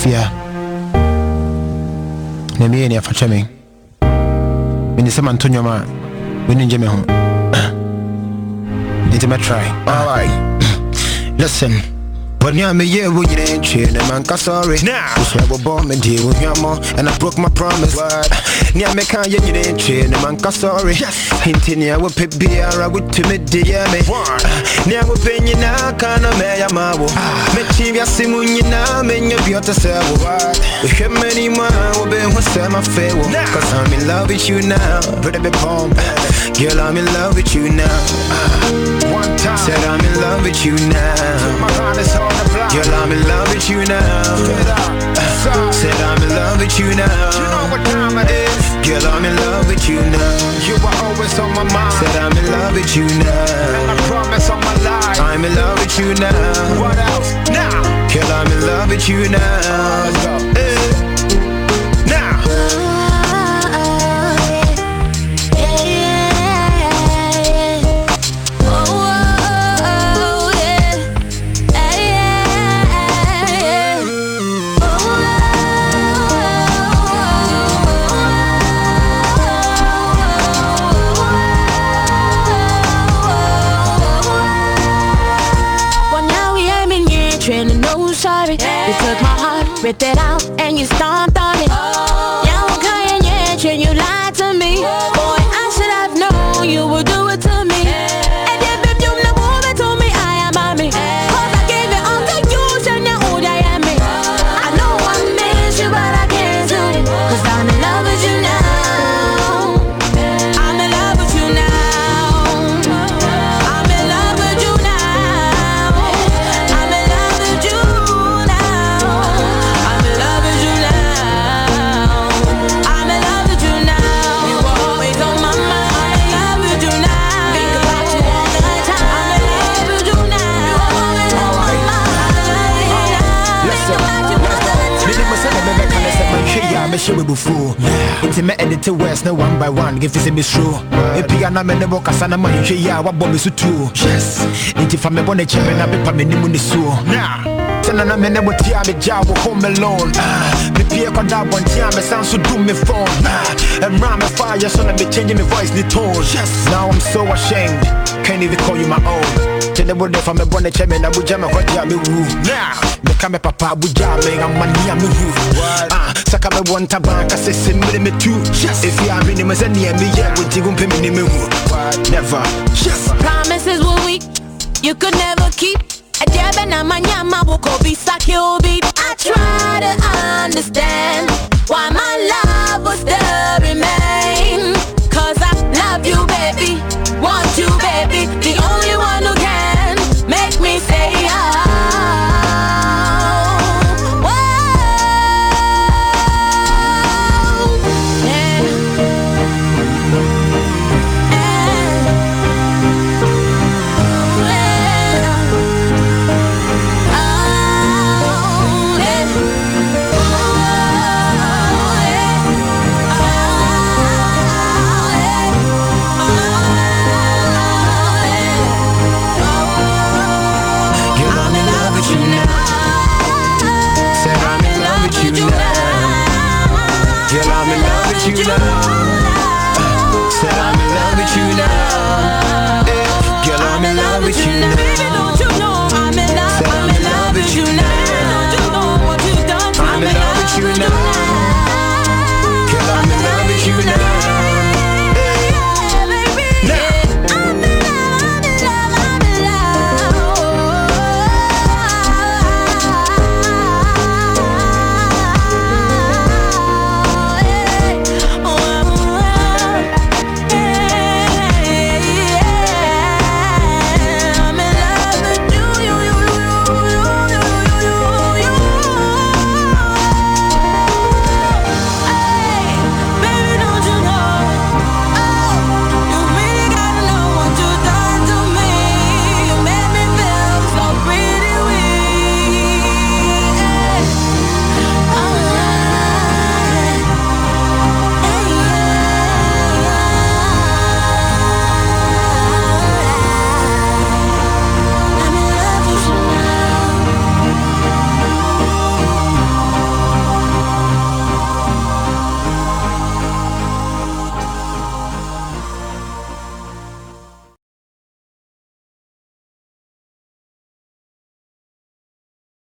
fear. Namiania for Chemming. When you say Antonio, we need Jimmy home. It's my try. Alright, listen. When you're me, yeah, we ain't chill, man, sorry. Now, you say, we're born and deal with your mom, and I broke my promise. What? Nya me can you ain't chill, man, sorry. Hinting ya, we pay beer, I would to me, dear me. Nya, we pay you now, can't me, I'm out. Me TV, I see when you now, men, you'll be out to sell. We have many more, we'll be what's my favor. Cause I'm in love with you now, pretty big palm. Girl, I'm in love with you now. One time, said I'm in love with you now. My heart is hard. Girl, I'm in love with you now. Said I'm in love with you now. You know what time it is. Girl, I'm in love with you now. You were always on my mind. Said I'm in love with you now. And I promise on my life I'm in love with you now. What else? Now. Girl, I'm in love with you now. Let's go. Now. You took my heart, ripped it out, and you stomped on it. Yeah, okay, yeah, you lied to me. Boy, I should have known you would do it to me. And if you never told me I am mommy, cause I gave it all to you, so now who I am me. I know I miss you, but I can't do it, cause I'm in love with you now. I'm in love with you now. I'm in love with you now. I'm in love with you. Me show we before. It's me edit to West, no one by one. Give this a miss true. A piano man, the book, and a man, ya, what bomb is too. Yes, if I'm a bonnet chairman, I'll be permitting in the sewer. Now, send a man about Tiago job home alone. The Pierre Condab one Tiago sounds so do me phone. And ram a fire, so let me changing my voice, the tone. Yes, now I'm so ashamed. Can't even call you my own. Tell the world if I'm a bonnet chairman, I would jam a hot jam. Now, the camera papa would jam, I'm money, I'm a roof. Saka me one tabanka say similar me too. If you are minimum and near me, yeah, would you pay me never. Promises were weak, you could never keep. A jab and a manyama will go be sakyobi. I try to understand why my love will still remain. Cause I love you, baby, want you, baby, the only one who can make me say you now. Said I'm in love with you now. Girl, I'm in love with you now.